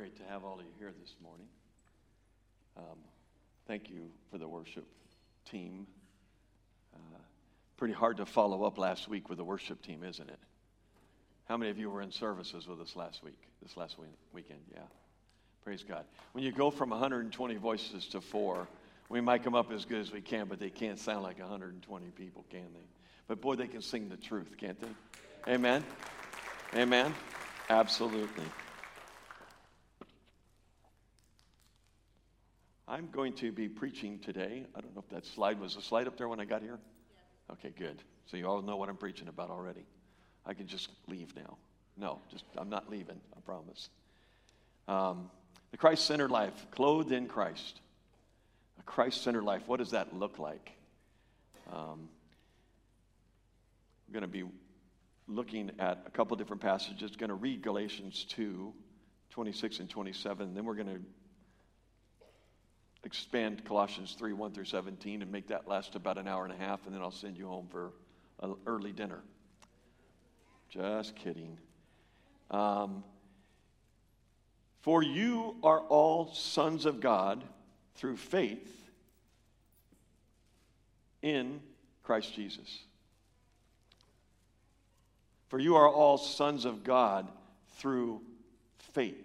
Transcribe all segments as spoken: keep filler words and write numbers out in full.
Great to have all of you here this morning. Um, thank you for the worship team. Uh, pretty hard to follow up last week with the worship team, isn't it? How many of you were in services with us last week, this last week, weekend? Yeah. Praise God. When you go from one hundred twenty voices to four, we might come up as good as we can, but they can't sound like one hundred twenty people, can they? But boy, they can sing the truth, can't they? Amen? Amen? Absolutely. I'm going to be preaching today. I don't know if that slide was a slide up there when I got here. Yes. Okay, good. So you all know what I'm preaching about already. I can just leave now. No, just I'm not leaving, I promise. Um, the Christ-centered life, clothed in Christ. A Christ-centered life, what does that look like? Um, I'm going to be looking at a couple different passages. Going to read Galatians two, twenty-six and twenty-seven. Then we're going to expand Colossians three, one through seventeen and make that last about an hour and a half, and then I'll send you home for an early dinner. Just kidding. Um, For you are all sons of God through faith in Christ Jesus. For you are all sons of God through faith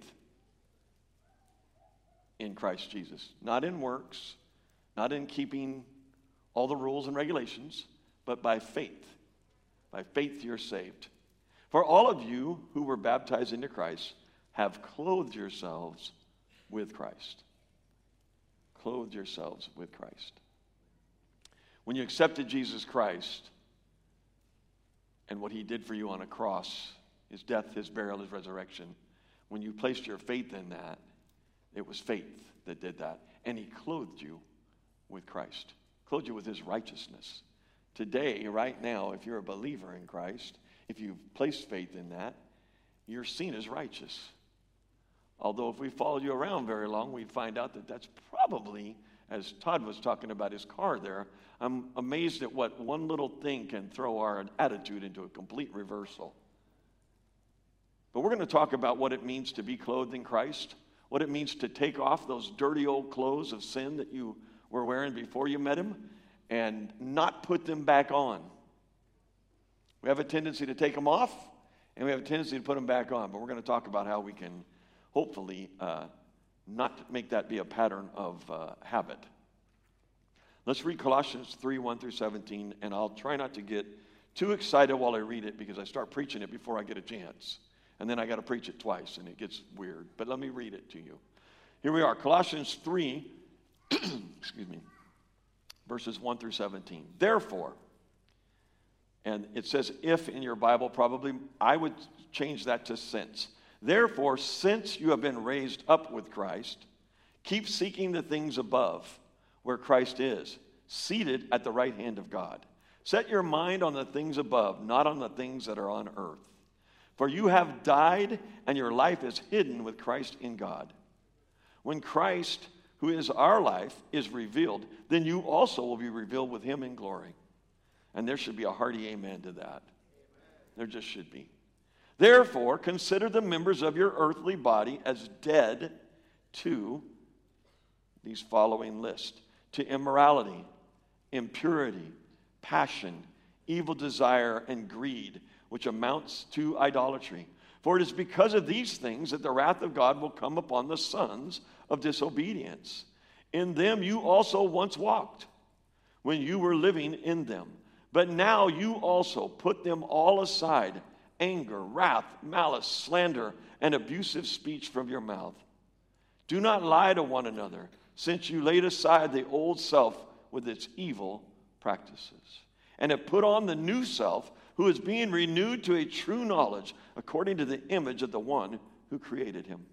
in Christ Jesus. Not in works, not in keeping all the rules and regulations, but by faith. By faith you're saved. For all of you who were baptized into Christ have clothed yourselves with Christ. Clothed yourselves with Christ. When you accepted Jesus Christ and what he did for you on a cross, his death, his burial, his resurrection, when you placed your faith in that, it was faith that did that. And he clothed you with Christ. Clothed you with his righteousness. Today, right now, if you're a believer in Christ, if you've placed faith in that, you're seen as righteous. Although if we followed you around very long, we'd find out that that's probably, as Todd was talking about his car there, I'm amazed at what one little thing can throw our attitude into a complete reversal. But we're going to talk about what it means to be clothed in Christ, what it means to take off those dirty old clothes of sin that you were wearing before you met him and not put them back on. We have a tendency to take them off, and we have a tendency to put them back on. But we're going to talk about how we can hopefully uh, not make that be a pattern of uh, habit. Let's read Colossians three, one through seventeen, and I'll try not to get too excited while I read it because I start preaching it before I get a chance. And then I got to preach it twice, and it gets weird. But let me read it to you. Here we are, Colossians three, excuse me, verses one through seventeen. Therefore, and it says if in your Bible, probably I would change that to since. Therefore, since you have been raised up with Christ, keep seeking the things above, where Christ is, seated at the right hand of God. Set your mind on the things above, not on the things that are on earth. For you have died, and your life is hidden with Christ in God. When Christ, who is our life, is revealed, then you also will be revealed with him in glory. And there should be a hearty amen to that. There just should be. Therefore, consider the members of your earthly body as dead to these following list: to immorality, impurity, passion, evil desire, and greed, which amounts to idolatry. For it is because of these things that the wrath of God will come upon the sons of disobedience. In them you also once walked, when you were living in them. But now you also put them all aside: anger, wrath, malice, slander, and abusive speech from your mouth. Do not lie to one another, since you laid aside the old self with its evil practices, and have put on the new self, who is being renewed to a true knowledge according to the image of the one who created him.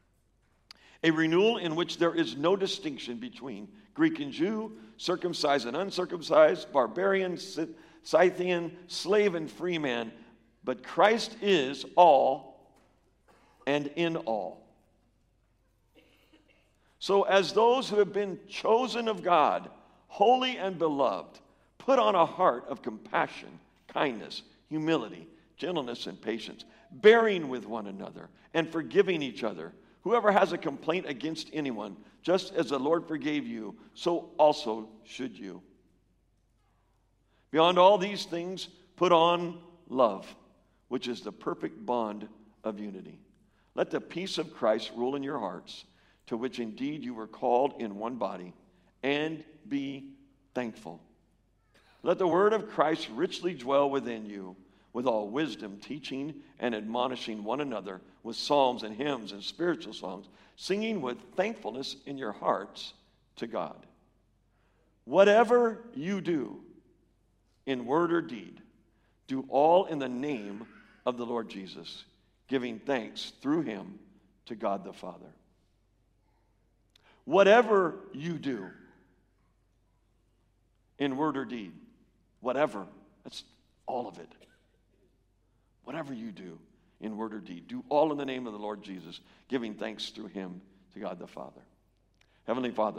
A renewal in which there is no distinction between Greek and Jew, circumcised and uncircumcised, barbarian, Scythian, slave and free man, but Christ is all and in all. So as those who have been chosen of God, holy and beloved, put on a heart of compassion, kindness, humility, gentleness, and patience, bearing with one another and forgiving each other. Whoever has a complaint against anyone, just as the Lord forgave you, so also should you. Beyond all these things, put on love, which is the perfect bond of unity. Let the peace of Christ rule in your hearts, to which indeed you were called in one body, and be thankful. Let the word of Christ richly dwell within you, with all wisdom, teaching and admonishing one another with psalms and hymns and spiritual songs, singing with thankfulness in your hearts to God. Whatever you do, in word or deed, do all in the name of the Lord Jesus, giving thanks through him to God the Father. Whatever you do, in word or deed, whatever, that's all of it. Whatever you do in word or deed, do all in the name of the Lord Jesus, giving thanks through him to God the Father. Heavenly Father,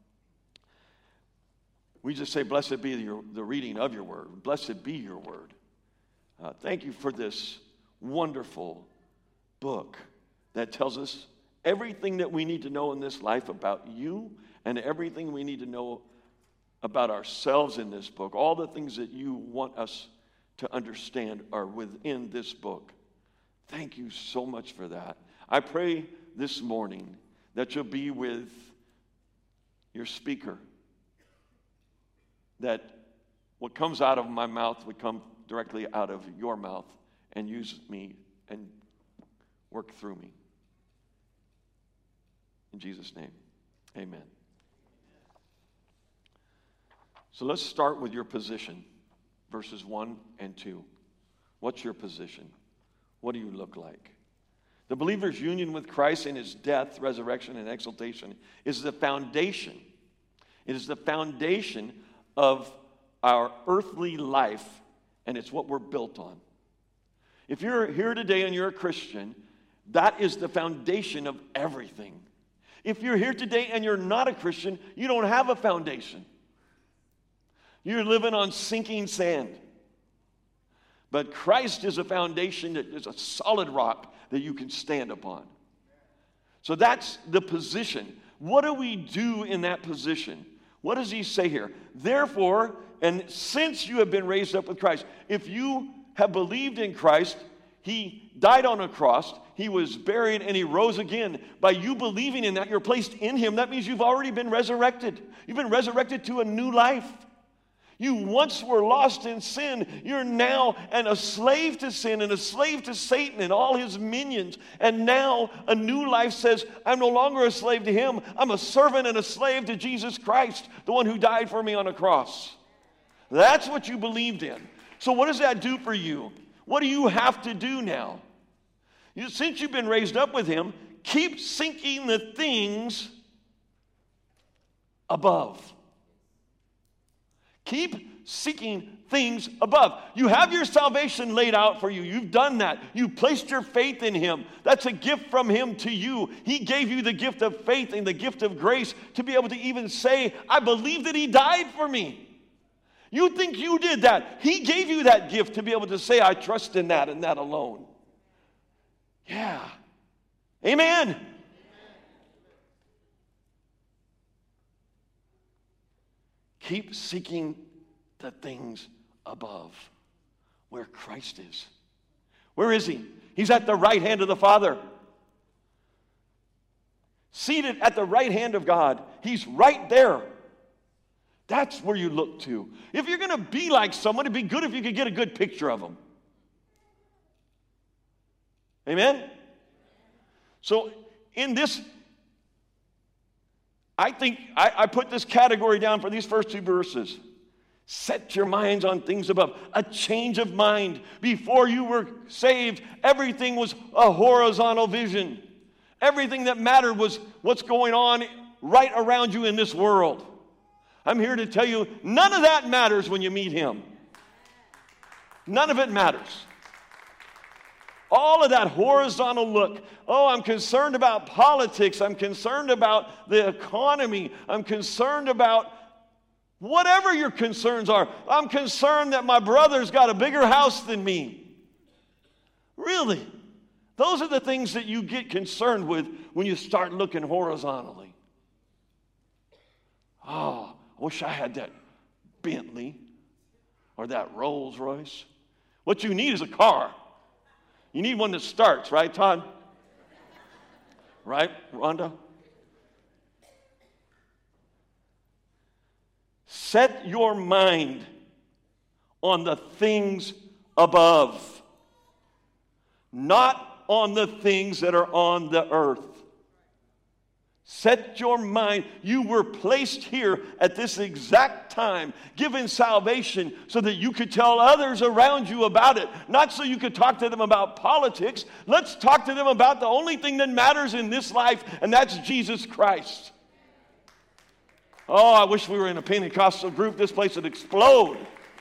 we just say, blessed be your, the reading of your word. Blessed be your word. Uh, thank you for this wonderful book that tells us everything that we need to know in this life about you, and everything we need to know about ourselves in this book. All the things that you want us to understand are within this book. Thank you so much for that. I pray this morning that you'll be with your speaker, that what comes out of my mouth would come directly out of your mouth and use me and work through me. In Jesus' name, amen. So let's start with your position. Verses one and two. What's your position? What do you look like? The believer's union with Christ in his death, resurrection, and exaltation is the foundation. It is the foundation of our earthly life, and it's what we're built on. If you're here today and you're a Christian, that is the foundation of everything. If you're here today and you're not a Christian, you don't have a foundation. You're living on sinking sand. But Christ is a foundation that is a solid rock that you can stand upon. So that's the position. What do we do in that position? What does he say here? Therefore, and since you have been raised up with Christ, if you have believed in Christ, he died on a cross, he was buried, and he rose again. By you believing in that, you're placed in him. That means you've already been resurrected. You've been resurrected to a new life. You once were lost in sin. You're now and a slave to sin and a slave to Satan and all his minions. And now a new life says, I'm no longer a slave to him. I'm a servant and a slave to Jesus Christ, the one who died for me on a cross. That's what you believed in. So what does that do for you? What do you have to do now? You, since you've been raised up with him, keep seeking the things above. Keep seeking things above. You have your salvation laid out for you. You've done that. You've placed your faith in him. That's a gift from him to you. He gave you the gift of faith and the gift of grace to be able to even say, I believe that he died for me. You think you did that. He gave you that gift to be able to say, I trust in that and that alone. Yeah. Amen. Keep seeking the things above, where Christ is. Where is he? He's at the right hand of the Father. Seated at the right hand of God. He's right there. That's where you look to. If you're going to be like someone, it'd be good if you could get a good picture of them. Amen? So in this, I think I, I put this category down for these first two verses. Set your minds on things above. A change of mind. Before you were saved, everything was a horizontal vision. Everything that mattered was what's going on right around you in this world. I'm here to tell you, none of that matters when you meet him. None of it matters. All of that horizontal look. Oh, I'm concerned about politics. I'm concerned about the economy. I'm concerned about whatever your concerns are. I'm concerned that my brother's got a bigger house than me. Really? Those are the things that you get concerned with when you start looking horizontally. Oh, I wish I had that Bentley or that Rolls Royce. What you need is a car. You need one that starts, right, Todd? Right, Rhonda? Set your mind on the things above, not on the things that are on the earth. Set your mind. You were placed here at this exact time, given salvation so that you could tell others around you about it. Not so you could talk to them about politics. Let's talk to them about the only thing that matters in this life, and that's Jesus Christ. Oh, I wish we were in a Pentecostal group. This place would explode.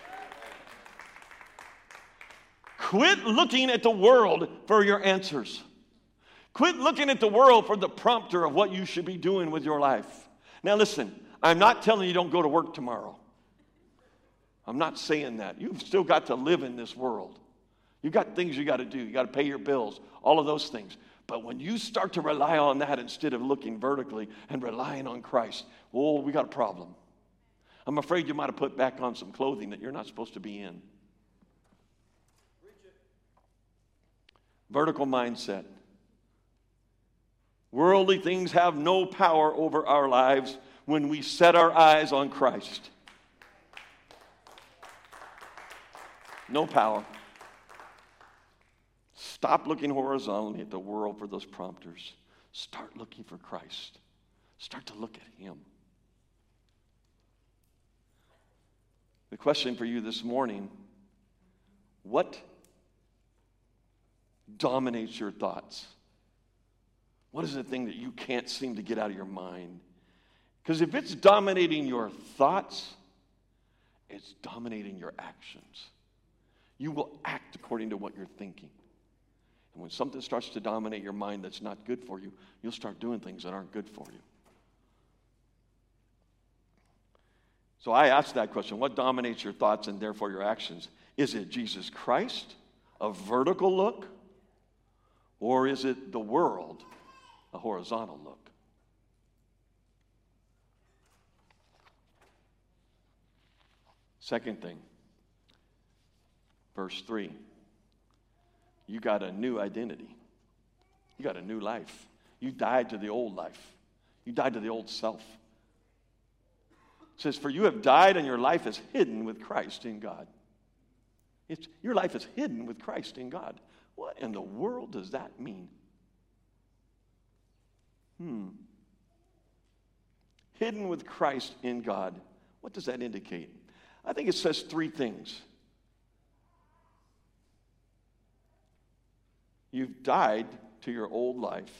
Quit looking at the world for your answers. Quit looking at the world for the prompter of what you should be doing with your life. Now listen, I'm not telling you don't go to work tomorrow. I'm not saying that. You've still got to live in this world. You've got things you got to do. You got to pay your bills, all of those things. But when you start to rely on that instead of looking vertically and relying on Christ, oh, we got a problem. I'm afraid you might have put back on some clothing that you're not supposed to be in. Vertical mindset. Worldly things have no power over our lives when we set our eyes on Christ. No power. Stop looking horizontally at the world for those prompters. Start looking for Christ. Start to look at Him. The question for you this morning, what dominates your thoughts? What is the thing that you can't seem to get out of your mind? Because if it's dominating your thoughts, it's dominating your actions. You will act according to what you're thinking. And when something starts to dominate your mind that's not good for you, you'll start doing things that aren't good for you. So I asked that question, what dominates your thoughts and therefore your actions? Is it Jesus Christ, a vertical look? Or is it the world, a horizontal look? Second thing, verse three. You got a new identity. You got a new life. You died to the old life. You died to the old self. It says, for you have died and your life is hidden with Christ in God. It's, your life is hidden with Christ in God. What in the world does that mean? Hmm. Hidden with Christ in God. What does that indicate? I think it says three things. You've died to your old life.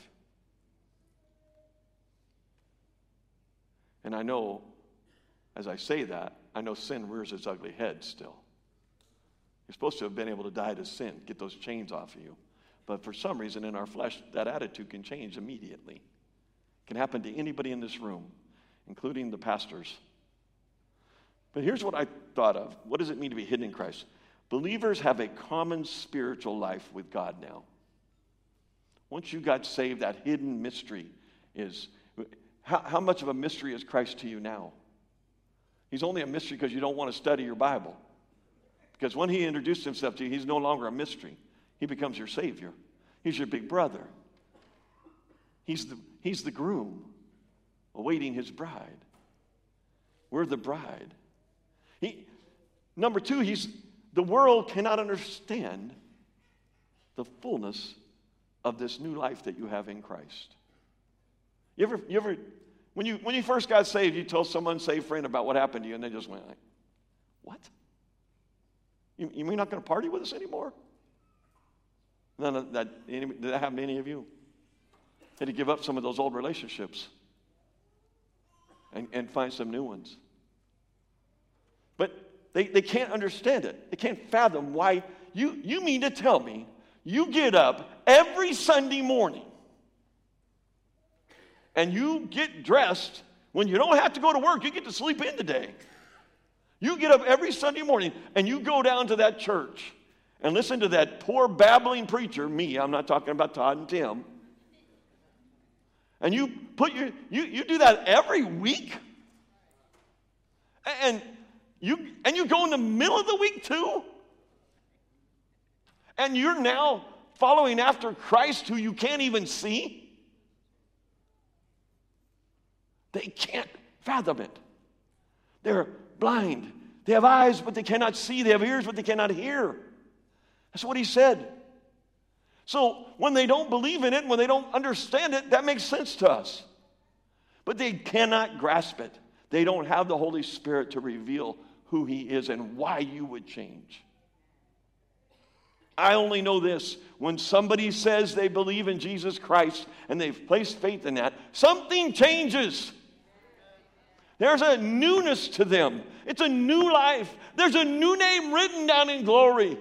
And I know, as I say that, I know sin rears its ugly head still. You're supposed to have been able to die to sin, get those chains off of you. But for some reason in our flesh, that attitude can change immediately. It can happen to anybody in this room, including the pastors. But here's what I thought of. What does it mean to be hidden in Christ? Believers have a common spiritual life with God now. Once you got saved, that hidden mystery is, how, how much of a mystery is Christ to you now? He's only a mystery because you don't want to study your Bible. Because when He introduced Himself to you, He's no longer a mystery. He becomes your Savior. He's your big brother. He's the, he's the groom awaiting His bride. We're the bride. He, number two, he's, the world cannot understand the fullness of this new life that you have in Christ. You ever, you ever, when you when you first got saved, you told some unsaved friend about what happened to you, and they just went like, "What? You, you mean not going to party with us anymore?" None of that. Any, did that happen to any of you? Had to give up some of those old relationships and, and find some new ones. But they, they can't understand it. They can't fathom why. You, you mean to tell me you get up every Sunday morning and you get dressed when you don't have to go to work, you get to sleep in today. You get up every Sunday morning and you go down to that church and listen to that poor babbling preacher, me, I'm not talking about Todd and Tim, and you put your you you do that every week, and you and you go in the middle of the week too, and you're now following after Christ who you can't even see. They can't fathom it. They're blind. They have eyes, but they cannot see. They have ears, but they cannot hear. That's what he said. So when they don't believe in it, when they don't understand it, that makes sense to us. But they cannot grasp it. They don't have the Holy Spirit to reveal who he is and why you would change. I only know this. When somebody says they believe in Jesus Christ and they've placed faith in that, something changes. There's a newness to them. It's a new life. There's a new name written down in glory.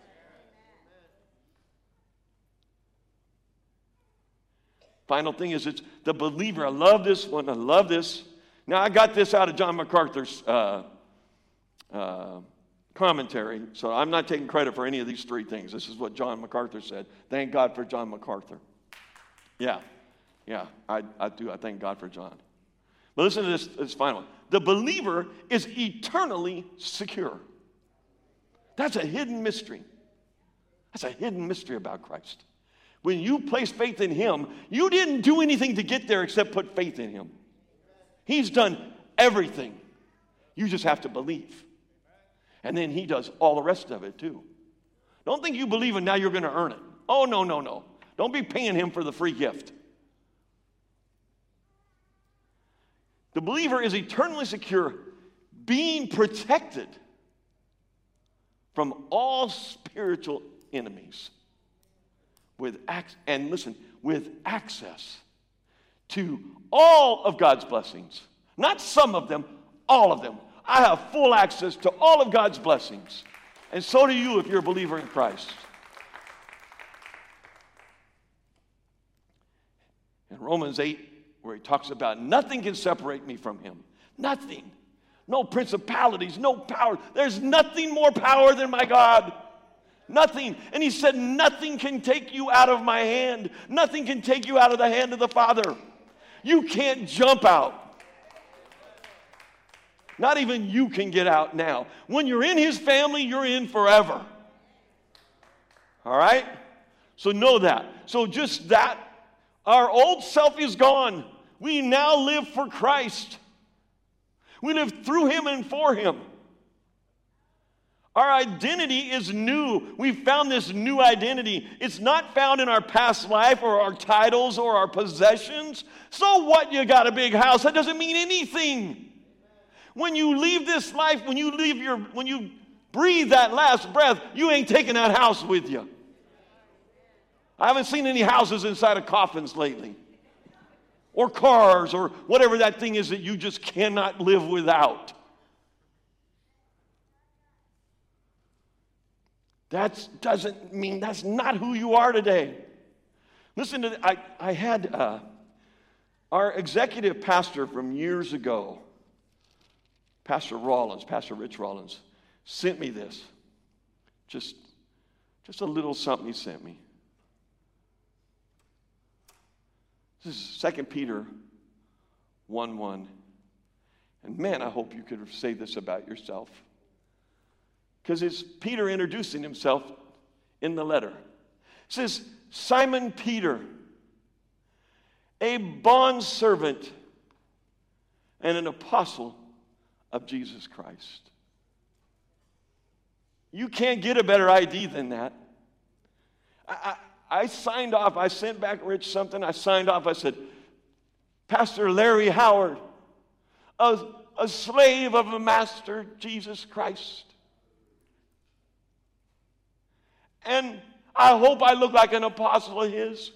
Final thing is, it's the believer. I love this one. I love this. Now, I got this out of John MacArthur's uh, uh, commentary, so I'm not taking credit for any of these three things. This is what John MacArthur said. Thank God for John MacArthur. Yeah, yeah, I, I do. I thank God for John. But listen to this, this final one. The believer is eternally secure. That's a hidden mystery. That's a hidden mystery about Christ. When you place faith in him, you didn't do anything to get there except put faith in him. He's done everything. You just have to believe. And then he does all the rest of it too. Don't think you believe and now you're going to earn it. Oh, no, no, no. Don't be paying him for the free gift. The believer is eternally secure, being protected from all spiritual enemies. With ac- and listen, with access to all of God's blessings. Not some of them, all of them. I have full access to all of God's blessings. And so do you if you're a believer in Christ. In Romans eight, where he talks about nothing can separate me from him. Nothing. No principalities, no power. There's nothing more power than my God. Nothing. And he said, nothing can take you out of my hand. Nothing can take you out of the hand of the Father. You can't jump out. Not even you can get out now. When you're in his family, you're in forever. All right? So know that. So just that. Our old self is gone. We now live for Christ. We live through him and for him. Our identity is new. We've found this new identity. It's not found in our past life or our titles or our possessions. So what, you got a big house? That doesn't mean anything. When you leave this life, when you leave your, when you breathe that last breath, you ain't taking that house with you. I haven't seen any houses inside of coffins lately. Or cars or whatever that thing is that you just cannot live without. That doesn't mean that's not who you are today. Listen to, I, I had uh, our executive pastor from years ago, Pastor Rollins, Pastor Rich Rollins, sent me this. Just, just a little something he sent me. This is Second Peter one one. And man, I hope you could say this about yourself. Because it's Peter introducing himself in the letter. It says, Simon Peter, a bondservant and an apostle of Jesus Christ. You can't get a better I D than that. I, I, I signed off. I sent back Rich something. I signed off. I said, Pastor Larry Howard, a, a slave of the Master Jesus Christ. And I hope I look like an apostle of his.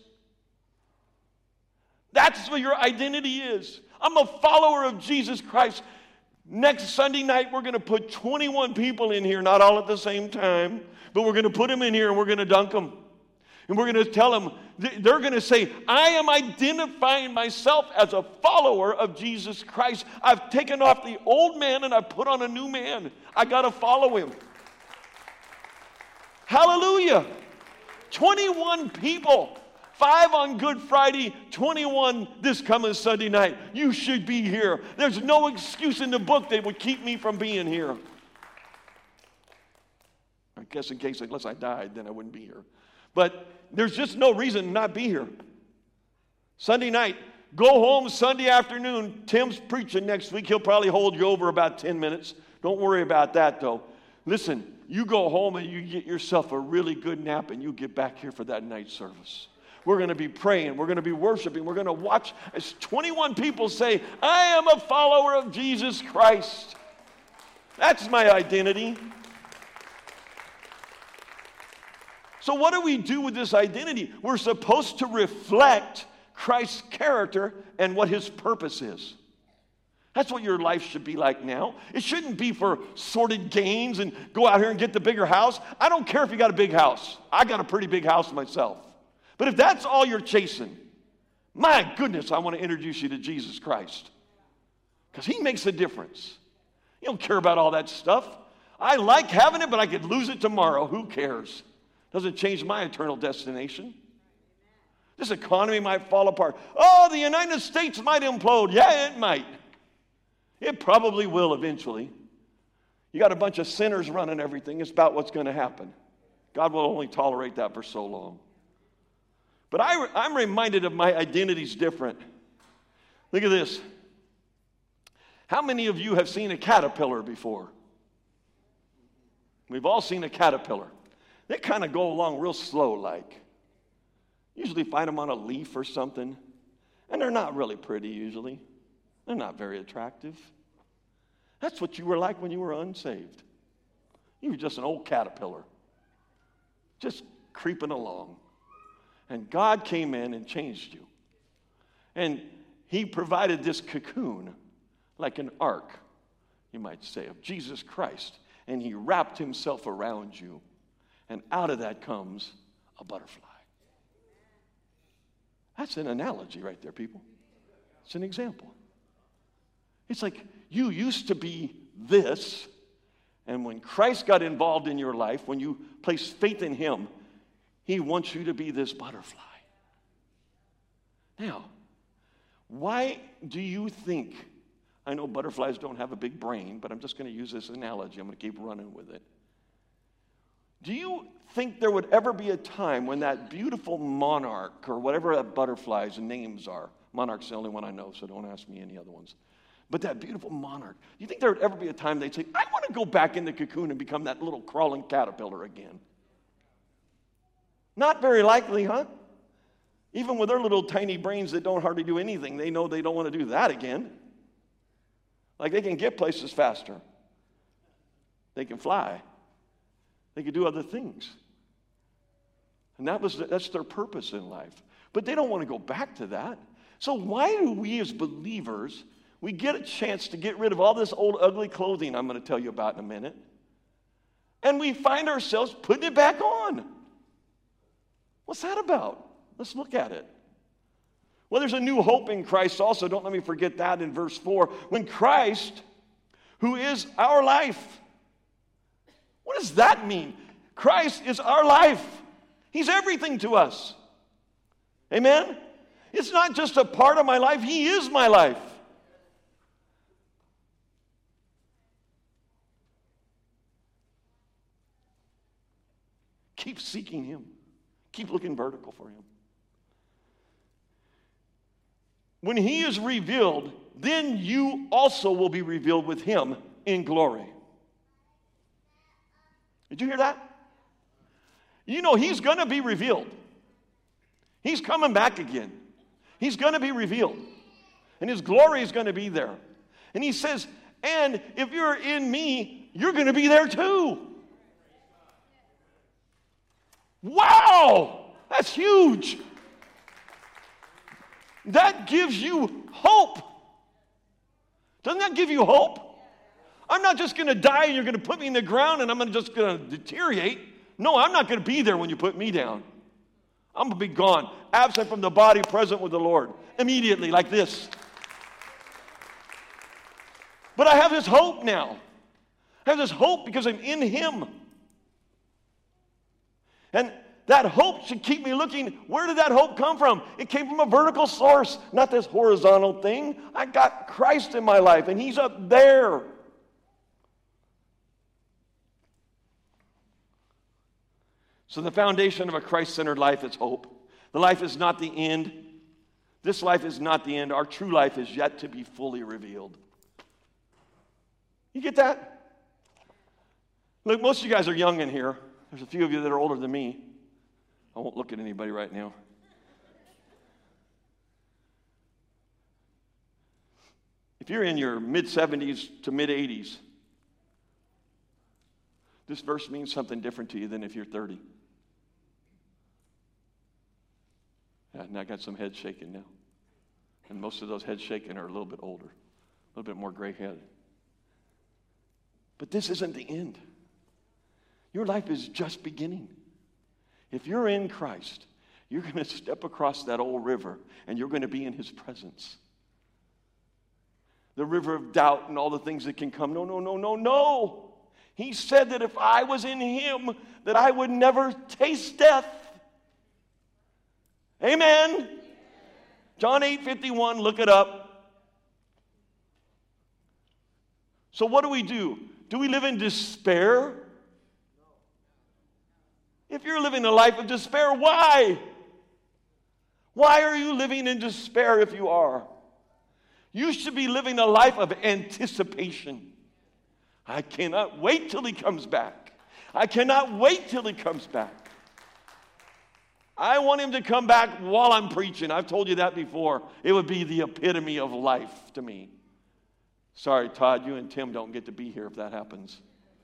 That's what your identity is. I'm a follower of Jesus Christ. Next Sunday night, we're going to put twenty-one people in here, not all at the same time, but we're going to put them in here and we're going to dunk them. And we're going to tell them, they're going to say, I am identifying myself as a follower of Jesus Christ. I've taken off the old man and I've put on a new man. I got to follow him. Hallelujah. twenty-one people. Five on Good Friday, twenty-one this coming Sunday night. You should be here. There's no excuse in the book that would keep me from being here. I guess in case, unless I died, then I wouldn't be here. But there's just no reason to not be here. Sunday night, go home Sunday afternoon. Tim's preaching next week. He'll probably hold you over about ten minutes. Don't worry about that, though. Listen, you go home and you get yourself a really good nap and you get back here for that night service. We're going to be praying. We're going to be worshiping. We're going to watch as twenty-one people say, I am a follower of Jesus Christ. That's my identity. So what do we do with this identity? We're supposed to reflect Christ's character and what his purpose is. That's what your life should be like now. It shouldn't be for sordid gains and go out here and get the bigger house. I don't care if you got a big house. I got a pretty big house myself. But if that's all you're chasing, my goodness, I want to introduce you to Jesus Christ. Because he makes a difference. You don't care about all that stuff. I like having it, but I could lose it tomorrow. Who cares? Doesn't change my eternal destination. This economy might fall apart. Oh, the United States might implode. Yeah, it might. It probably will eventually. You got a bunch of sinners running everything. It's about what's going to happen. God will only tolerate that for so long. But I, I'm reminded of my identity's different. Look at this. How many of you have seen a caterpillar before? We've all seen a caterpillar. They kind of go along real slow like. Usually find them on a leaf or something. And they're not really pretty usually. They're not very attractive. That's what you were like when you were unsaved. You were just an old caterpillar. Just creeping along. And God came in and changed you. And he provided this cocoon, like an ark, you might say, of Jesus Christ. And he wrapped himself around you. And out of that comes a butterfly. That's an analogy right there, people. It's an example. It's like you used to be this, and when Christ got involved in your life, when you placed faith in him, he wants you to be this butterfly. Now, why do you think, I know butterflies don't have a big brain, but I'm just going to use this analogy. I'm going to keep running with it. Do you think there would ever be a time when that beautiful monarch, or whatever that butterfly's names are, monarch's the only one I know, so don't ask me any other ones, but that beautiful monarch, do you think there would ever be a time they'd say, I want to go back in the cocoon and become that little crawling caterpillar again? Not very likely, huh? Even with their little tiny brains that don't hardly do anything, they know they don't want to do that again. Like they can get places faster. They can fly. They can do other things. And that was that's their purpose in life. But they don't want to go back to that. So why do we as believers, we get a chance to get rid of all this old ugly clothing I'm going to tell you about in a minute, and we find ourselves putting it back on? What's that about? Let's look at it. Well, there's a new hope in Christ also. Don't let me forget that in verse four. When Christ, who is our life. What does that mean? Christ is our life. He's everything to us. Amen? It's not just a part of my life. He is my life. Keep seeking him. Keep looking vertical for him. When he is revealed, then you also will be revealed with him in glory. Did you hear that? You know he's going to be revealed. He's coming back again. He's going to be revealed. And his glory is going to be there. And he says, and if you're in me, you're going to be there too. Wow! That's huge. That gives you hope. Doesn't that give you hope? I'm not just going to die and you're going to put me in the ground and I'm just going to deteriorate. No, I'm not going to be there when you put me down. I'm going to be gone, absent from the body, present with the Lord. Immediately, like this. But I have this hope now. I have this hope because I'm in him. And that hope should keep me looking. Where did that hope come from? It came from a vertical source, not this horizontal thing. I got Christ in my life, and He's up there. So the foundation of a Christ-centered life is hope. The life is not the end. This life is not the end. Our true life is yet to be fully revealed. You get that? Look, most of you guys are young in here. There's a few of you that are older than me. I won't look at anybody right now. If you're in your mid-seventies to mid-eighties, this verse means something different to you than if you're thirty. Yeah, and I got some heads shaking now. And most of those heads shaking are a little bit older, a little bit more gray-headed. But this isn't the end. Your life is just beginning. If you're in Christ, you're going to step across that old river, and you're going to be in His presence. The river of doubt and all the things that can come. No, no, no, no, no. He said that if I was in Him, that I would never taste death. Amen. John eight fifty-one, look it up. So what do we do? Do we live in despair? If you're living a life of despair, why? Why are you living in despair if you are? You should be living a life of anticipation. I cannot wait till He comes back. I cannot wait till He comes back. I want Him to come back while I'm preaching. I've told you that before. It would be the epitome of life to me. Sorry, Todd, you and Tim don't get to be here if that happens.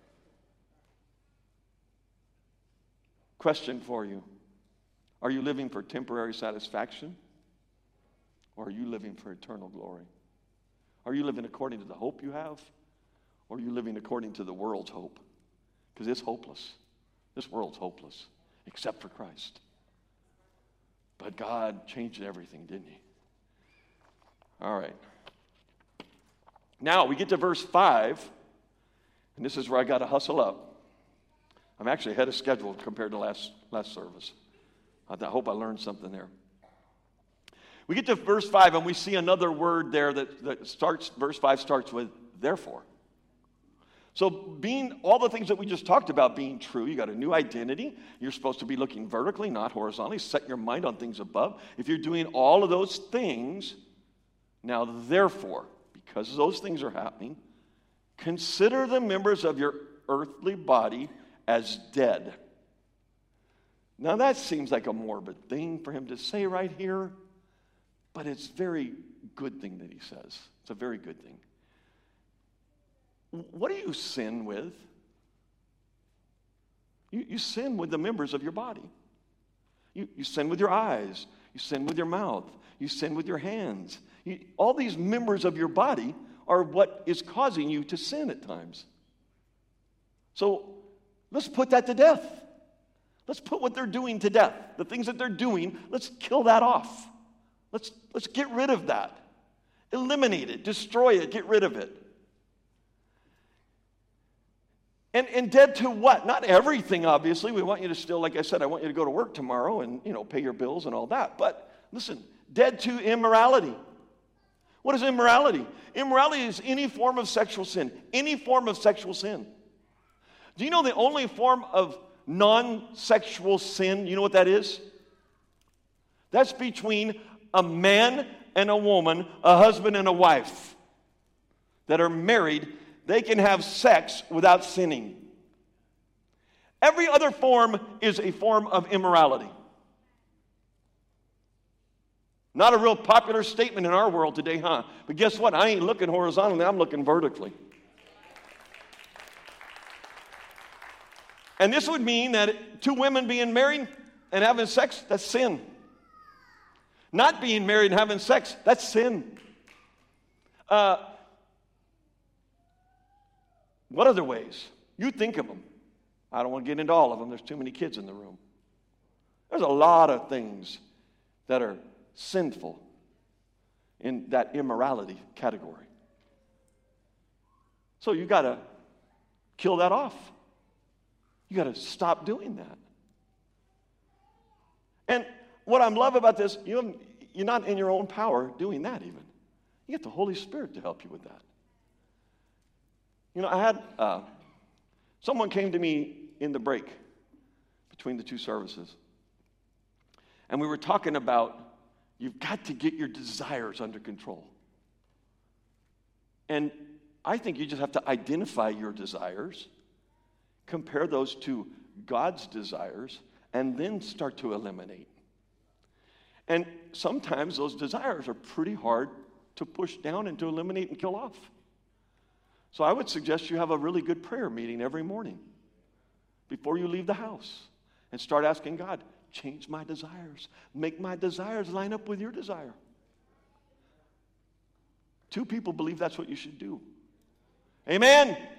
Question for you. Are you living for temporary satisfaction? Or are you living for eternal glory? Are you living according to the hope you have? Or are you living according to the world's hope? Because it's hopeless. This world's hopeless, except for Christ. But God changed everything, didn't He? All right. Now we get to verse five, and this is where I got to hustle up. I'm actually ahead of schedule compared to last, last service. I hope I learned something there. We get to verse five, and we see another word there that, that starts, verse five starts with, therefore. So being, all the things that we just talked about being true, you got a new identity. You're supposed to be looking vertically, not horizontally. Set your mind on things above. If you're doing all of those things, now therefore, because those things are happening, consider the members of your earthly body as dead. Now that seems like a morbid thing for him to say right here, but it's a very good thing that he says. It's a very good thing. What do you sin with? You, you sin with the members of your body. You, you sin with your eyes. You sin with your mouth. You sin with your hands. You, all these members of your body are what is causing you to sin at times. So let's put that to death. Let's put what they're doing to death. The things that they're doing, let's kill that off. Let's, let's get rid of that. Eliminate it. Destroy it. Get rid of it. And, and dead to what? Not everything, obviously. We want you to still, like I said, I want you to go to work tomorrow and, you know, pay your bills and all that. But listen, dead to immorality. What is immorality? Immorality is any form of sexual sin. Any form of sexual sin. Do you know the only form of non-sexual sin, you know what that is? That's between a man and a woman, a husband and a wife that are married. They can have sex without sinning. Every other form is a form of immorality. Not a real popular statement in our world today, huh? But guess what? I ain't looking horizontally, I'm looking vertically. And this would mean that two women being married and having sex, that's sin. Not being married and having sex, that's sin. Uh, What other ways? You think of them. I don't want to get into all of them. There's too many kids in the room. There's a lot of things that are sinful in that immorality category. So you got to kill that off. You got to stop doing that. And what I love about this, you, you're not in your own power doing that even. You get the Holy Spirit to help you with that. You know, I had, uh, someone came to me in the break between the two services. And we were talking about, you've got to get your desires under control. And I think you just have to identify your desires, compare those to God's desires, and then start to eliminate. And sometimes those desires are pretty hard to push down and to eliminate and kill off. So I would suggest you have a really good prayer meeting every morning before you leave the house and start asking God, change my desires. Make my desires line up with your desire. Two people believe that's what you should do. Amen? Amen.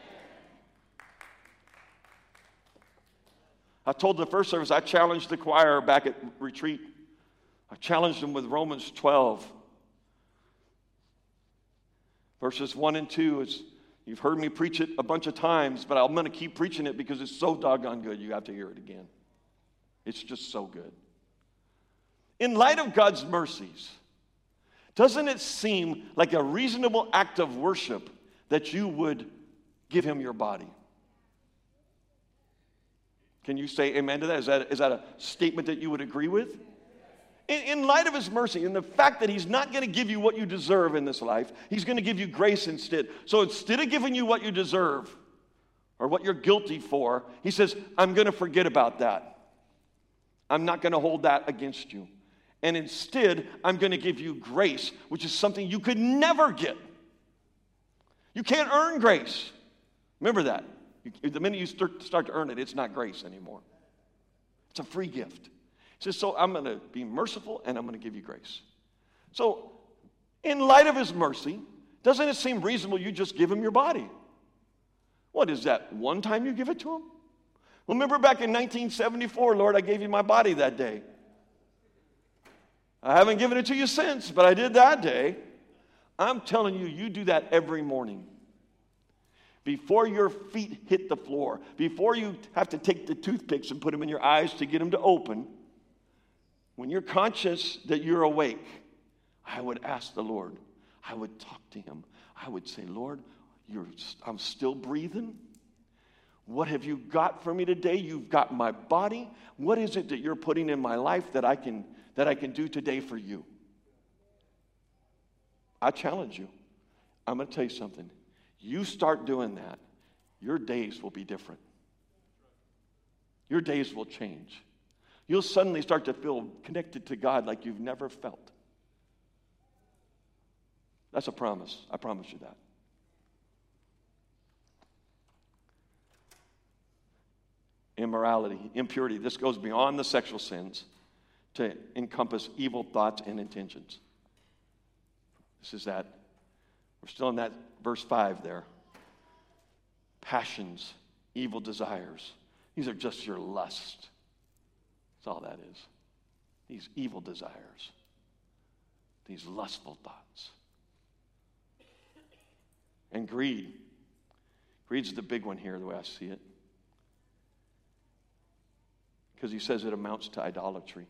I told the first service, I challenged the choir back at retreat. I challenged them with Romans twelve. Verses one and two. Is, you've heard me preach it a bunch of times, but I'm going to keep preaching it because it's so doggone good. You have to hear it again. It's just so good. In light of God's mercies, doesn't it seem like a reasonable act of worship that you would give him your body? Can you say amen to that? Is that, is that a statement that you would agree with? In, in light of his mercy and the fact that he's not going to give you what you deserve in this life, he's going to give you grace instead. So instead of giving you what you deserve or what you're guilty for, he says, I'm going to forget about that. I'm not going to hold that against you. And instead, I'm going to give you grace, which is something you could never get. You can't earn grace. Remember that. You, the minute you start, start to earn it, it's not grace anymore. It's a free gift. He says, so I'm going to be merciful and I'm going to give you grace. So, in light of his mercy, doesn't it seem reasonable you just give him your body? What is that, one time you give it to him? Well, remember back in nineteen seventy-four, Lord, I gave you my body that day. I haven't given it to you since, but I did that day. I'm telling you, you do that every morning. Before your feet hit the floor, before you have to take the toothpicks and put them in your eyes to get them to open, when you're conscious that you're awake, I would ask the Lord. I would talk to him. I would say, Lord, you're, I'm still breathing. What have you got for me today? You've got my body. What is it that you're putting in my life that I can that I can do today for you? I challenge you. I'm going to tell you something. You start doing that, your days will be different. Your days will change. You'll suddenly start to feel connected to God like you've never felt. That's a promise. I promise you that. Immorality, impurity. This goes beyond the sexual sins to encompass evil thoughts and intentions. This is that. We're still in that verse five there. Passions, evil desires. These are just your lust. That's all that is. These evil desires. These lustful thoughts. And greed. Greed's the big one here, the way I see it. Because he says it amounts to idolatry.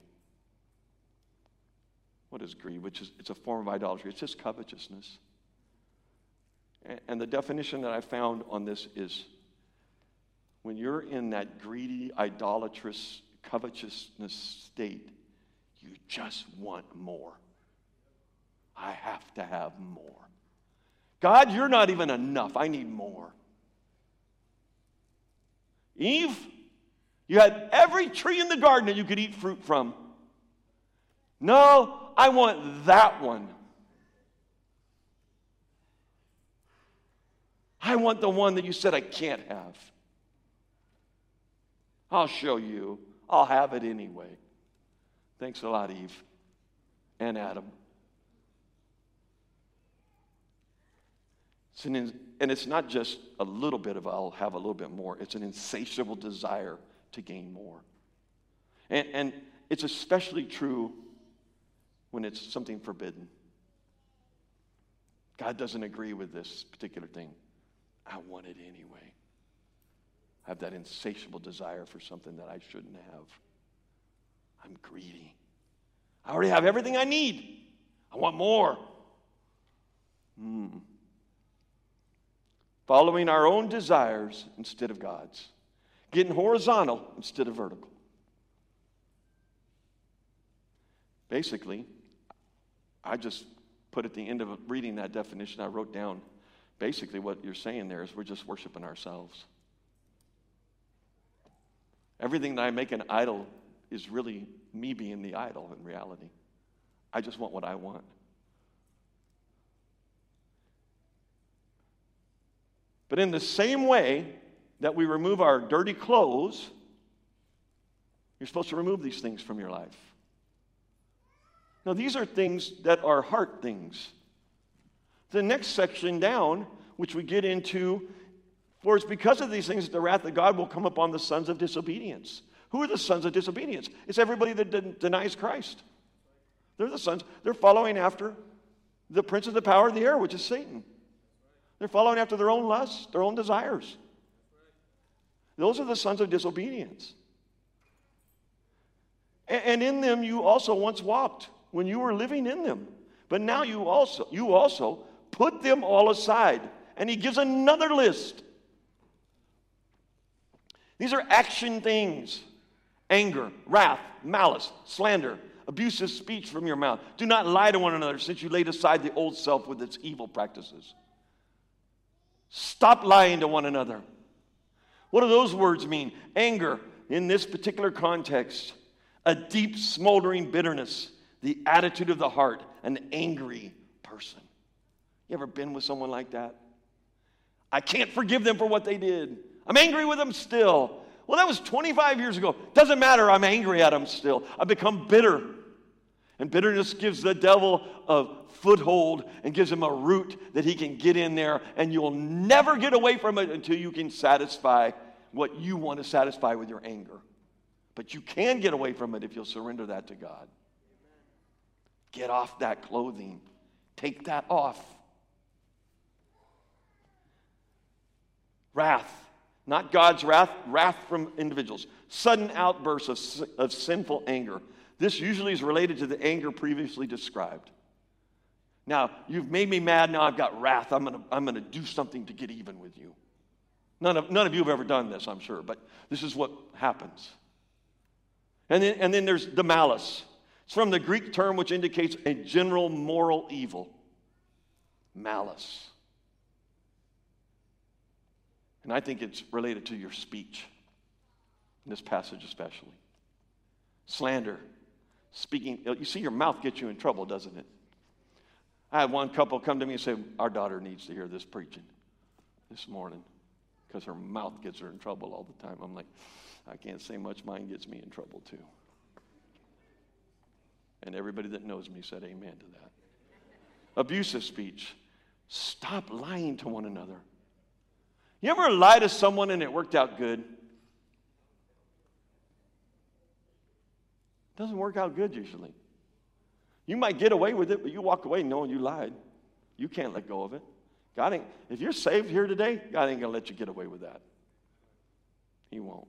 What is greed? Which is, it's a form of idolatry. It's just covetousness. And, and the definition that I found on this is when you're in that greedy, idolatrous, covetousness state, you just want more. I have to have more. God, you're not even enough. I need more. Eve, you had every tree in the garden that you could eat fruit from. No, I want that one. I want the one that you said I can't have. I'll show you. I'll have it anyway. Thanks a lot, Eve and Adam. It's an, and it's not just a little bit of I'll have a little bit more. It's an insatiable desire to gain more. And, and it's especially true when it's something forbidden. God doesn't agree with this particular thing. I want it anyway. I have that insatiable desire for something that I shouldn't have. I'm greedy. I already have everything I need. I want more. Hmm. Following our own desires instead of God's. Getting horizontal instead of vertical. Basically, I just put at the end of reading that definition, I wrote down basically what you're saying there is we're just worshiping ourselves. Everything that I make an idol is really me being the idol in reality. I just want what I want. But in the same way that we remove our dirty clothes, you're supposed to remove these things from your life. Now, these are things that are heart things. The next section down, which we get into, for it's because of these things that the wrath of God will come upon the sons of disobedience. Who are the sons of disobedience? It's everybody that den- denies Christ. They're the sons. They're following after the prince of the power of the air, which is Satan. They're following after their own lusts, their own desires. Those are the sons of disobedience. And, and in them you also once walked when you were living in them. But now you also, you also put them all aside. And he gives another list. These are action things. Anger, wrath, malice, slander, abusive speech from your mouth. Do not lie to one another, since you laid aside the old self with its evil practices. Stop lying to one another. What do those words mean? Anger, in this particular context, a deep smoldering bitterness, the attitude of the heart, an angry person. You ever been with someone like that? I can't forgive them for what they did. I'm angry with them still. Well, that was twenty-five years ago. Doesn't matter, I'm angry at them still. I've become bitter. And bitterness gives the devil a foothold and gives him a root that he can get in there, and you'll never get away from it until you can satisfy what you want to satisfy with your anger. But you can get away from it if you'll surrender that to God. Get off that clothing. Take that off. Wrath. Not God's wrath, wrath from individuals. Sudden outbursts of, of sinful anger. This usually is related to the anger previously described. Now, you've made me mad, now I've got wrath. I'm going to I'm going to do something to get even with you. None of, none of you have ever done this, I'm sure, but this is what happens. And then, and then there's the malice. It's from the Greek term which indicates a general moral evil. Malice. And I think it's related to your speech, in this passage especially. Slander. Speaking, you see, your mouth gets you in trouble, doesn't it? I had one couple come to me and say, our daughter needs to hear this preaching this morning because her mouth gets her in trouble all the time. I'm like, I can't say much. Mine gets me in trouble too. And everybody that knows me said amen to that. Abusive speech. Stop lying to one another. You ever lie to someone and it worked out good? Doesn't work out good usually. You might get away with it, but you walk away knowing you lied. You can't let go of it. God ain't, if you're saved here today, God ain't going to let you get away with that. He won't.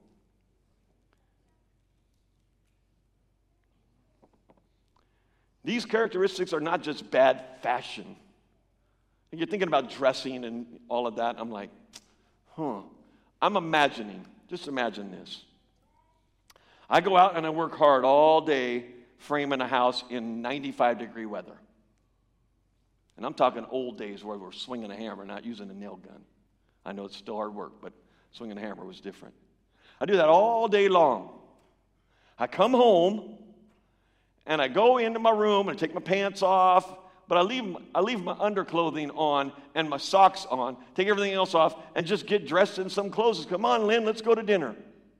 These characteristics are not just bad fashion. And you're thinking about dressing and all of that. I'm like, huh. I'm imagining, just imagine this. I go out and I work hard all day framing a house in ninety-five degree weather. And I'm talking old days where we're swinging a hammer, not using a nail gun. I know it's still hard work, but swinging a hammer was different. I do that all day long. I come home and I go into my room and I take my pants off, but I leave, I leave my underclothing on and my socks on, take everything else off, and just get dressed in some clothes. Come on, Lynn, let's go to dinner.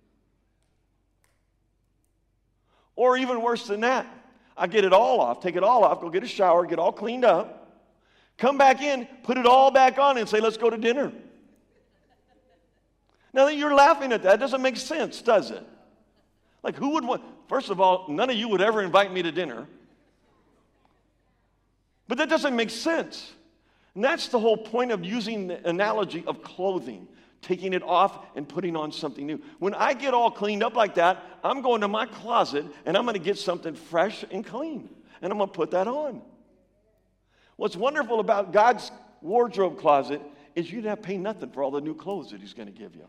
Or even worse than that, I get it all off, take it all off, go get a shower, get all cleaned up, come back in, put it all back on, and say, let's go to dinner. Now that you're laughing at that, it doesn't make sense, does it? Like, who would want, first of all, none of you would ever invite me to dinner. But that doesn't make sense. And that's the whole point of using the analogy of clothing. taking it off and putting on something new. When I get all cleaned up like that, I'm going to my closet and I'm going to get something fresh and clean. And I'm going to put that on. What's wonderful about God's wardrobe closet is you don't have to pay nothing for all the new clothes that he's going to give you.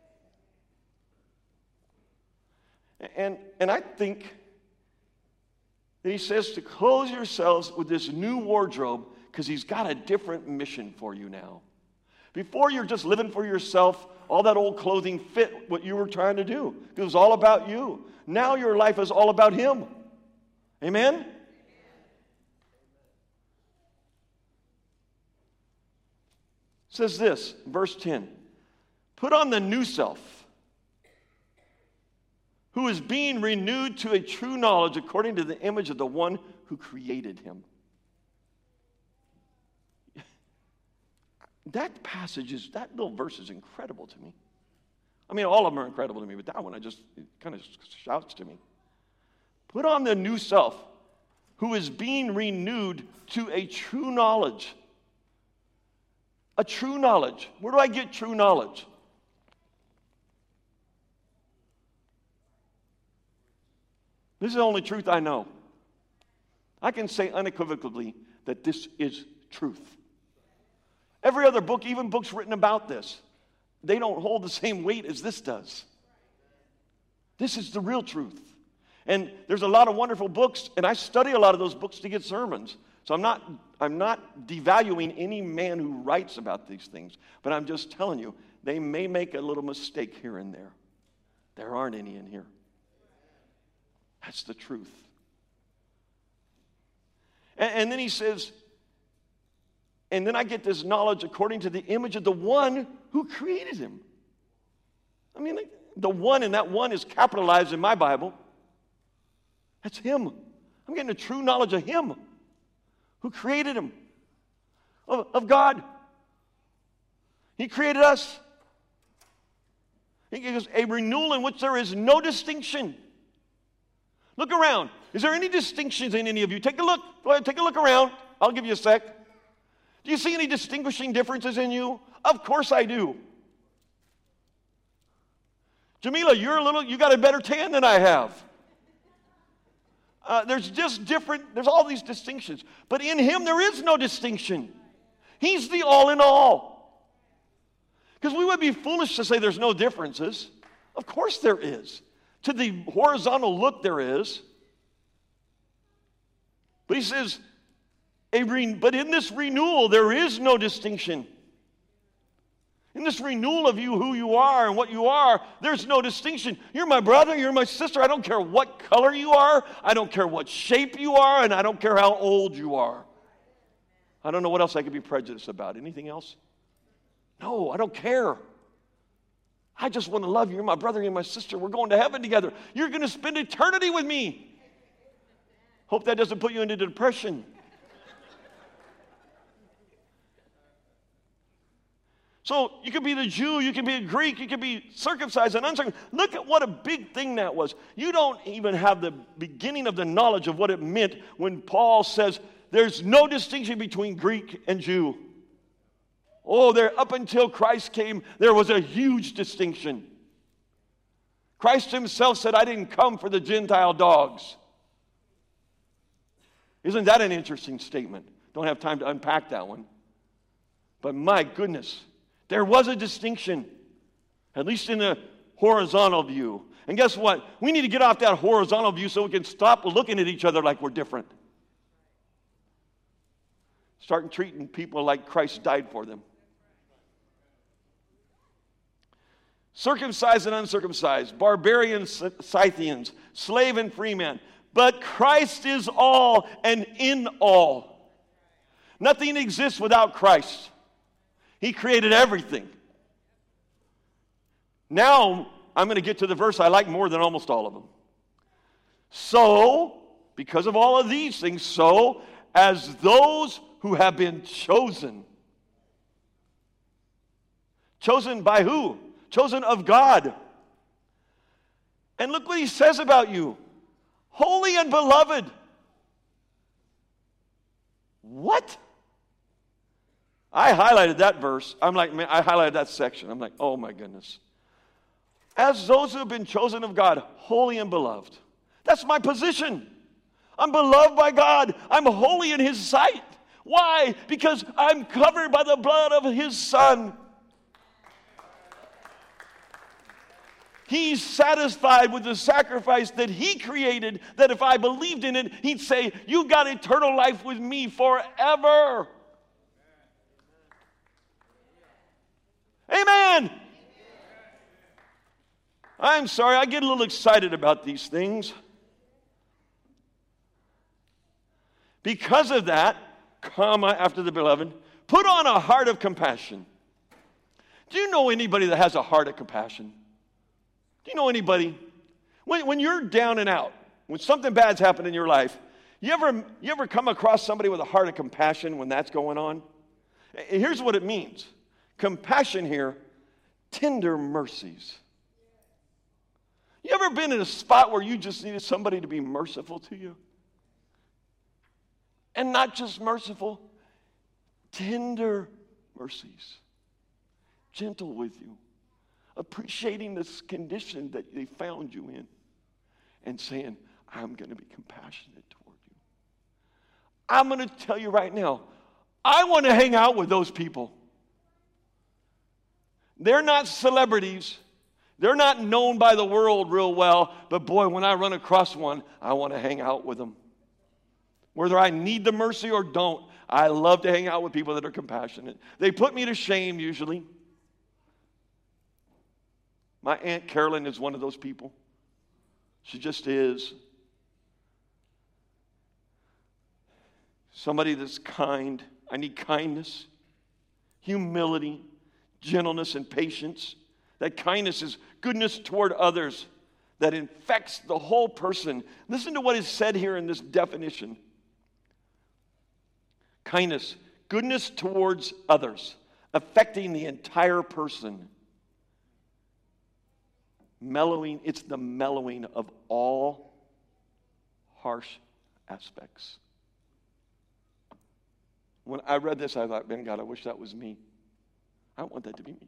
And, and I think that he says to clothe yourselves with this new wardrobe because he's got a different mission for you now. Before, you're just living for yourself. All that old clothing fit what you were trying to do. It was all about you. Now your life is all about him. Amen? It says this, verse ten. Put on the new self, who is being renewed to a true knowledge according to the image of the one who created him. That passage is, that little verse is incredible to me. I mean, all of them are incredible to me, but that one, I just, it kind of shouts to me. Put on the new self, who is being renewed to a true knowledge. A true knowledge. Where do I get true knowledge? This is the only truth I know. I can say unequivocally that this is truth. Every other book, even books written about this, they don't hold the same weight as this does. This is the real truth. And there's a lot of wonderful books, and I study a lot of those books to get sermons. So I'm not, I'm not devaluing any man who writes about these things, but I'm just telling you, they may make a little mistake here and there. There aren't any in here. That's the truth. And, and then he says, and then I get this knowledge according to the image of the one who created him. I mean, the one, and that one is capitalized in my Bible. That's him. I'm getting a true knowledge of him who created him, of, of God. He created us. He gives a renewal in which there is no distinction. Look around. Is there any distinctions in any of you? Take a look. Go ahead, take a look around. I'll give you a sec. Do you see any distinguishing differences in you? Of course I do. Jamila, you're a little, you got a better tan than I have. Uh, there's just different, there's all these distinctions. But in him, there is no distinction. He's the all in all. Because we would be foolish to say there's no differences. Of course there is. To the horizontal look, there is. But he says, a re- but in this renewal, there is no distinction. In this renewal of you, who you are and what you are, there's no distinction. You're my brother, you're my sister. I don't care what color you are. I don't care what shape you are, and I don't care how old you are. I don't know what else I could be prejudiced about. Anything else? No, I don't care. I just want to love you. You're my brother, you're my sister. We're going to heaven together. You're going to spend eternity with me. Hope that doesn't put you into depression. So you could be the Jew, you could be a Greek, you could be circumcised and uncircumcised. Look at what a big thing that was. You don't even have the beginning of the knowledge of what it meant when Paul says there's no distinction between Greek and Jew. Oh, there, up until Christ came, there was a huge distinction. Christ himself said, I didn't come for the Gentile dogs. Isn't that an interesting statement? Don't have time to unpack that one. But my goodness, there was a distinction, at least in the horizontal view. And guess what? We need to get off that horizontal view so we can stop looking at each other like we're different. Start treating people like Christ died for them. Circumcised and uncircumcised, barbarians, Scythians, slave and free man. But Christ is all and in all. Nothing exists without Christ. He created everything. Now, I'm going to get to the verse I like more than almost all of them. So, because of all of these things, so as those who have been chosen. Chosen by who? Chosen of God. And look what he says about you. Holy and beloved. What? I highlighted that verse. I'm like, man, I highlighted that section. I'm like, oh my goodness. As those who have been chosen of God, holy and beloved. That's my position. I'm beloved by God. I'm holy in His sight. Why? Because I'm covered by the blood of His Son. He's satisfied with the sacrifice that He created, that if I believed in it, He'd say, you got eternal life with me forever. Amen. I'm sorry, I get a little excited about these things. Because of that, comma, after the beloved, put on a heart of compassion. Do you know anybody that has a heart of compassion? Do you know anybody? When, when you're down and out, when something bad's happened in your life, you ever, you ever come across somebody with a heart of compassion when that's going on? Here's what it means. Compassion here, tender mercies. You ever been in a spot where you just needed somebody to be merciful to you? And not just merciful, tender mercies. Gentle with you. Appreciating this condition that they found you in. And saying, I'm going to be compassionate toward you. I'm going to tell you right now, I want to hang out with those people. They're not celebrities. They're not known by the world real well. But boy, when I run across one, I want to hang out with them. Whether I need the mercy or don't, I love to hang out with people that are compassionate. They put me to shame usually. My Aunt Carolyn is one of those people. She just is. Somebody that's kind. I need kindness, humility, gentleness, and patience. That kindness is goodness toward others that infects the whole person. Listen to what is said here in this definition. Kindness, goodness towards others, affecting the entire person. Mellowing, it's the mellowing of all harsh aspects. When I read this, I thought, man, God, I wish that was me. I want that to be me.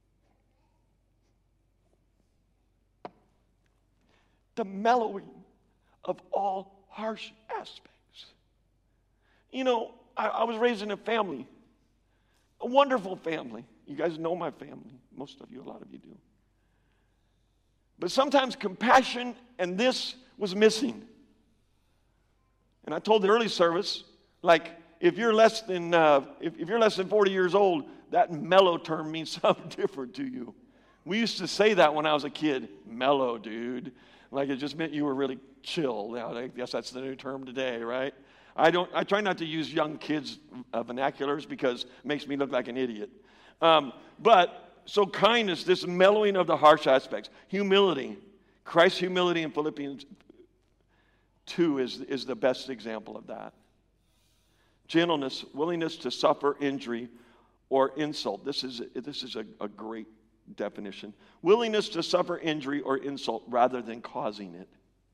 The mellowing of all harsh aspects. You know, I, I was raised in a family, a wonderful family. You guys know my family. Most of you, a lot of you do. But sometimes compassion and this was missing. And I told the early service, like, if you're less than uh, if, if you're less than forty years old, that mellow term means something different to you. We used to say that when I was a kid, mellow, dude. Like it just meant you were really chill. Now, I guess that's the new term today, right? I don't. I try not to use young kids' uh, vernaculars because it makes me look like an idiot. Um, but so kindness, this mellowing of the harsh aspects, humility, Christ's humility in Philippians two is is the best example of that. Gentleness, willingness to suffer injury or insult. This is this is a, a great definition. Willingness to suffer injury or insult rather than causing it.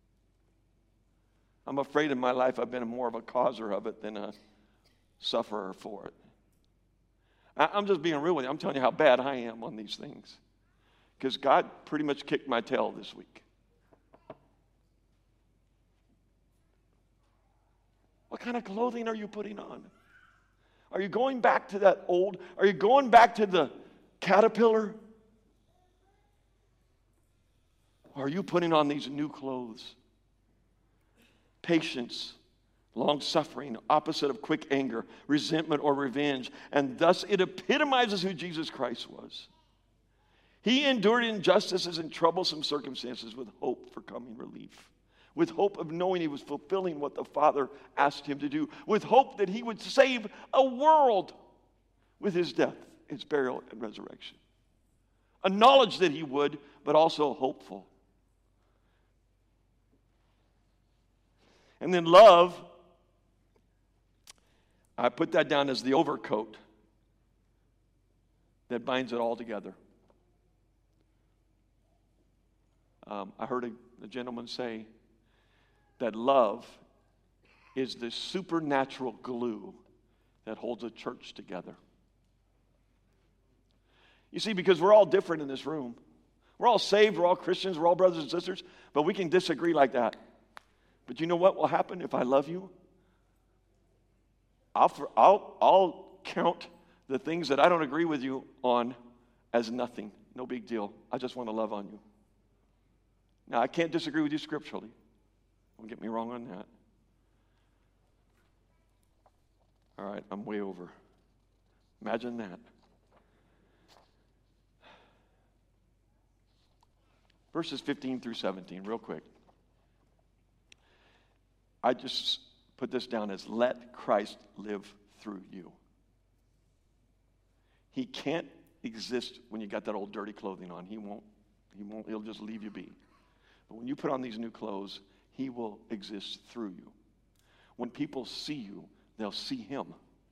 I'm afraid in my life I've been more of a causer of it than a sufferer for it. I, I'm just being real with you. I'm telling you how bad I am on these things. Because God pretty much kicked my tail this week. What kind of clothing are you putting on? Are you going back to that old? Are you going back to the caterpillar? Or are you putting on these new clothes? Patience, long-suffering, opposite of quick anger, resentment or revenge. And thus it epitomizes who Jesus Christ was. He endured injustices and troublesome circumstances with hope for coming relief. With hope of knowing he was fulfilling what the Father asked him to do. With hope that he would save a world with his death, his burial, and resurrection. A knowledge that he would, but also hopeful. And then love, I put that down as the overcoat that binds it all together. Um, I heard a, a gentleman say, that love is the supernatural glue that holds a church together. You see, because we're all different in this room. We're all saved, we're all Christians, we're all brothers and sisters, but we can disagree like that. But you know what will happen if I love you? I'll, I'll, I'll count the things that I don't agree with you on as nothing. No big deal. I just want to love on you. Now, I can't disagree with you scripturally. Don't get me wrong on that. All right, I'm way over. Imagine that. Verses fifteen through seventeen, real quick. I just put this down as let Christ live through you. He can't exist when you got that old dirty clothing on. He won't, he won't, he'll just leave you be. But when you put on these new clothes, he will exist through you. When people see you, they'll see him.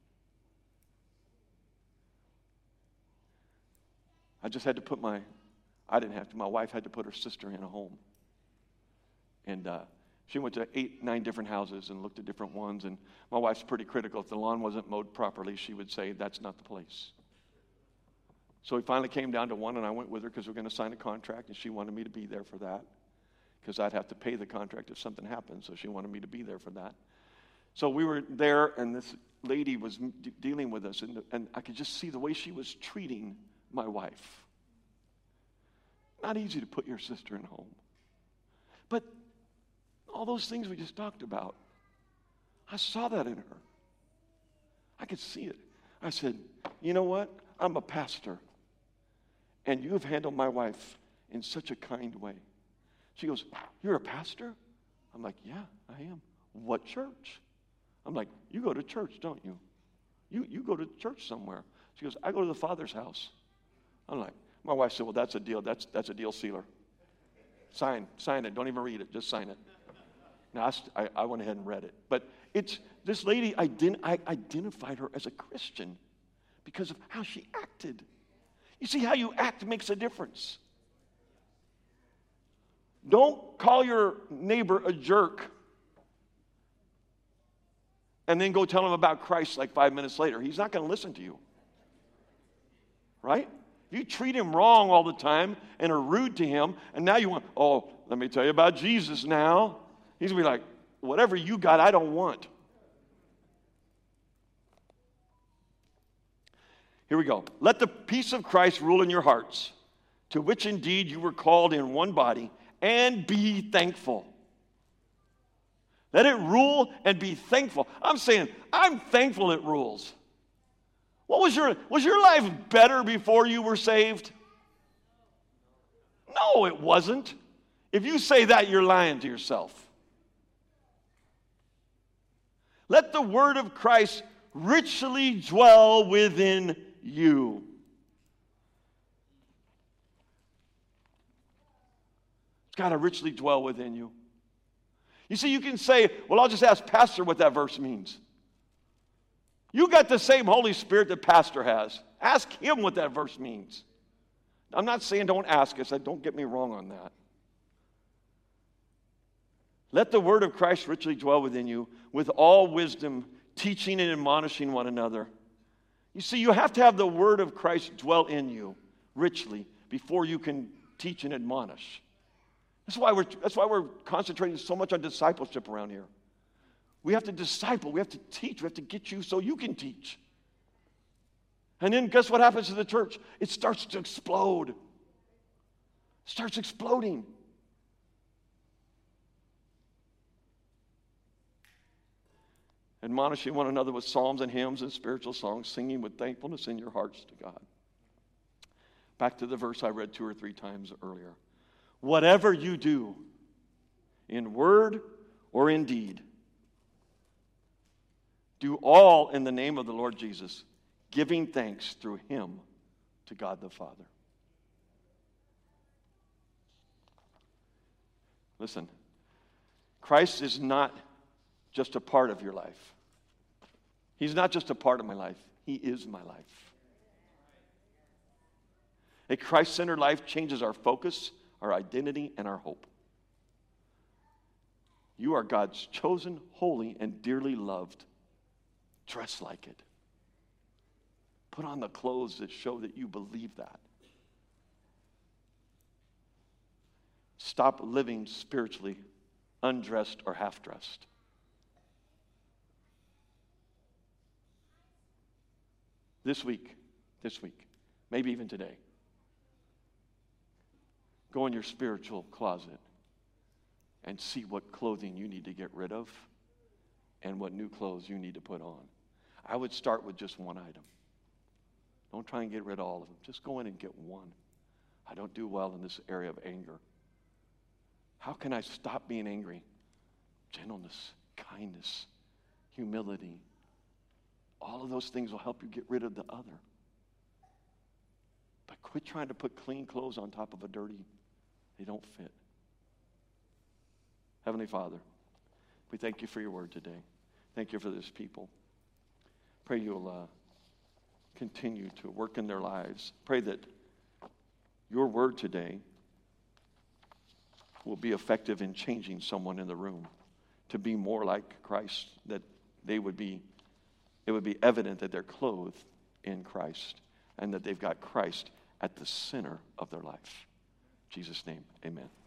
I just had to put my, I didn't have to, my wife had to put her sister in a home. And uh, she went to eight, nine different houses and looked at different ones. And my wife's pretty critical. If the lawn wasn't mowed properly, she would say, that's not the place. So we finally came down to one, and I went with her because we we're going to sign a contract, and she wanted me to be there for that because I'd have to pay the contract if something happened, so she wanted me to be there for that. So we were there, and this lady was d- dealing with us, and, and I could just see the way she was treating my wife. Not easy to put your sister in home. But all those things we just talked about, I saw that in her. I could see it. I said, you know what? I'm a pastor, and you have handled my wife in such a kind way. She goes, you're a pastor? I'm like, yeah, I am. What church? I'm like, you go to church, don't you? You you go to church somewhere. She goes, I go to the Father's house. I'm like, my wife said, well, that's a deal. That's that's a deal sealer. Sign, sign it. Don't even read it. Just sign it. Now, I, I went ahead and read it. But it's this lady, I, didn't, I identified her as a Christian because of how she acted. You see, how you act makes a difference. Don't call your neighbor a jerk and then go tell him about Christ like five minutes later. He's not going to listen to you. Right? If you treat him wrong all the time and are rude to him, and now you want, oh, let me tell you about Jesus now. He's going to be like, whatever you got, I don't want. Here we go. Let the peace of Christ rule in your hearts, to which indeed you were called in one body, and be thankful. Let it rule and be thankful. I'm saying, I'm thankful it rules. What was your, was your life better before you were saved? No, it wasn't. If you say that, you're lying to yourself. Let the word of Christ richly dwell within you. It's got to richly dwell within you. You see, you can say, well, I'll just ask Pastor what that verse means. You got the same Holy Spirit that Pastor has. Ask him what that verse means. I'm not saying don't ask us. Don't get me wrong on that. Let the word of Christ richly dwell within you with all wisdom, teaching and admonishing one another. You see, you have to have the word of Christ dwell in you richly before you can teach and admonish. That's why we're, that's why we're concentrating so much on discipleship around here. We have to disciple. We have to teach. We have to get you so you can teach. And then guess what happens to the church? It starts to explode. It starts exploding. Admonishing one another with psalms and hymns and spiritual songs, singing with thankfulness in your hearts to God. Back to the verse I read two or three times earlier. Whatever you do, in word or in deed, do all in the name of the Lord Jesus, giving thanks through him to God the Father. Listen, Christ is not just a part of your life. He's not just a part of my life. He is my life. A Christ-centered life changes our focus, our identity, and our hope. You are God's chosen, holy, and dearly loved. Dress like it. Put on the clothes that show that you believe that. Stop living spiritually undressed or half-dressed. This week, this week, maybe even today, go in your spiritual closet and see what clothing you need to get rid of and what new clothes you need to put on. I would start with just one item. Don't try and get rid of all of them. Just go in and get one. I don't do well in this area of anger. How can I stop being angry? Gentleness, kindness, humility. All of those things will help you get rid of the other. But quit trying to put clean clothes on top of a dirty. They don't fit. Heavenly Father, we thank you for your word today. Thank you for this people. Pray you'll uh, continue to work in their lives. Pray that your word today will be effective in changing someone in the room to be more like Christ, that they would be, it would be evident that they're clothed in Christ and that they've got Christ at the center of their life. In Jesus' name, amen.